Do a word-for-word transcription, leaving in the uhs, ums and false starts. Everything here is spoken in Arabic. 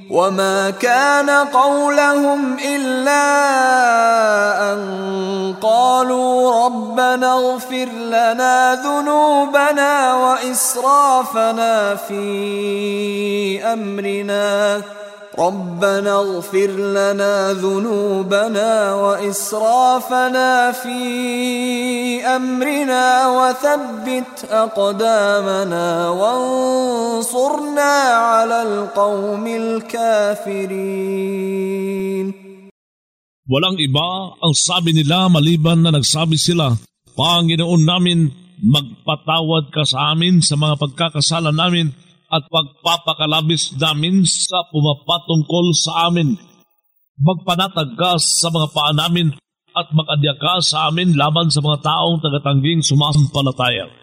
وما كان قولهم إلا أن قالوا ربنا اغفر لنا ذنوبنا وإسرافنا في أمرنا ربنا اغفر لنا ذنوبنا وإسرافنا في أمرنا وثبت أقدامنا وانصرنا على القوم الكافرين. Walang iba ang sabi nila maliban na nagsabi sila, Panginoon namin, magpatawad ka sa amin sa mga pagkakasala namin at pagpapakalabis namin sa pumapatungkol sa amin. Magpanatag ka sa mga paa namin at mag-adya ka sa amin laban sa mga taong tagatangging sumasampalataya.